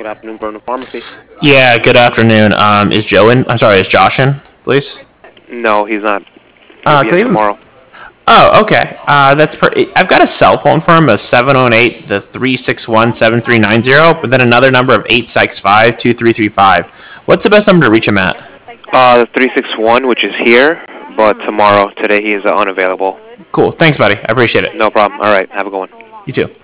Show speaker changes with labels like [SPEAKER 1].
[SPEAKER 1] Good afternoon, Burnham Pharmacy.
[SPEAKER 2] Yeah, good afternoon. Is Joe in? I'm sorry, is Josh in, please?
[SPEAKER 1] No, he's not. He'll be
[SPEAKER 2] Can
[SPEAKER 1] in
[SPEAKER 2] we have him?
[SPEAKER 1] tomorrow.
[SPEAKER 2] Oh, okay. I've got a cell phone for him, a 708, the 361-7390, but then another number of 865-2335. What's the best number to reach him at?
[SPEAKER 1] The 361, which is here, but tomorrow. Today he is unavailable.
[SPEAKER 2] Cool. Thanks, buddy. I appreciate it.
[SPEAKER 1] No problem. All right. Have a good one.
[SPEAKER 2] You too.